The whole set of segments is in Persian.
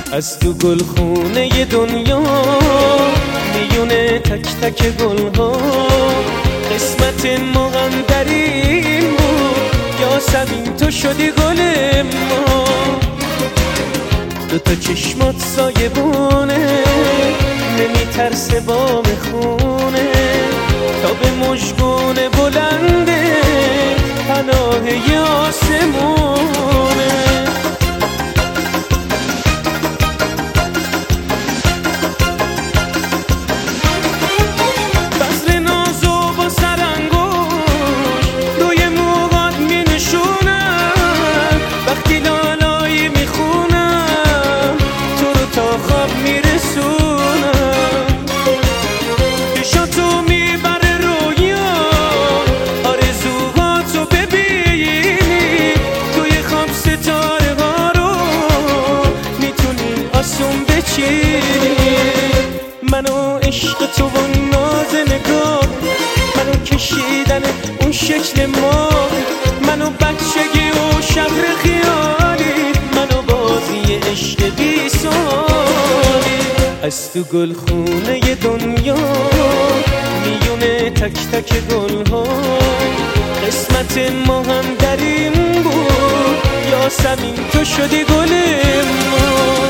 از تو گلخونه دنیا میونه تک تک گلها قسمت ما هم در این بود یاسمین تو شدی گل ما دوتا چشمات سایبونه نمیترسه بام خونه تا به مژگون بلنده پناه آسمونه بذر نازو با سرانگوش روی موهات می نشونم وقتی لالایی می خونم تو رو تا خواب می رسونم پیشاتو می بره رویا آرزوهاتو ببینی توی خواب ستاره ها رو میتونی آسون بچینی منو عشق تو و ناز نگاه منو کشیدن اون شکل ما منو بچگی و شهر خیالی منو بازی عشق بی سالی از تو گلخونه دنیا میونه تک تک گلها قسمت ما هم در این بود یاسمین تو شدی گل ما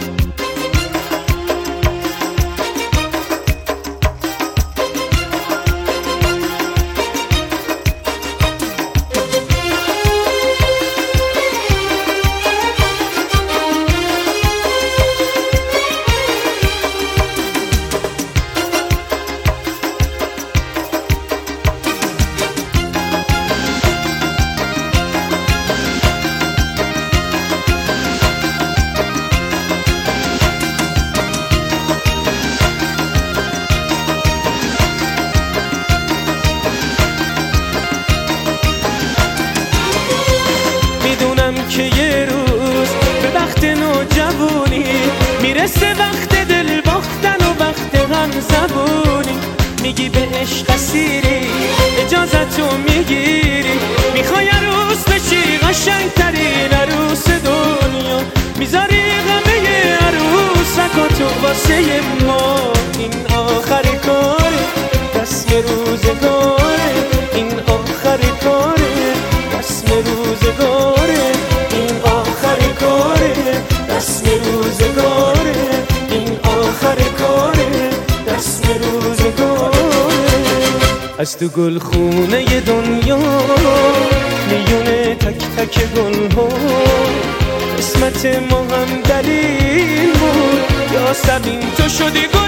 که یه روز به وقت نوجوانی میرسه وقت دل باختن و وقت غم زبونی میگی به عشق اسیری اجازتو میگیری میخوای عروس بشی قشنگترین عروس دنیا میذاری غمه عروسکاتو واسه ما این آخر کاره رسم روزگاره این آخر کاره رسم روزگاره رسم روزگاره این آخر کاره رسم روزگاره از تو گلخونه دنیا میونه تک تک گلها قسمت ما هم در این بود یاسمین تو شدی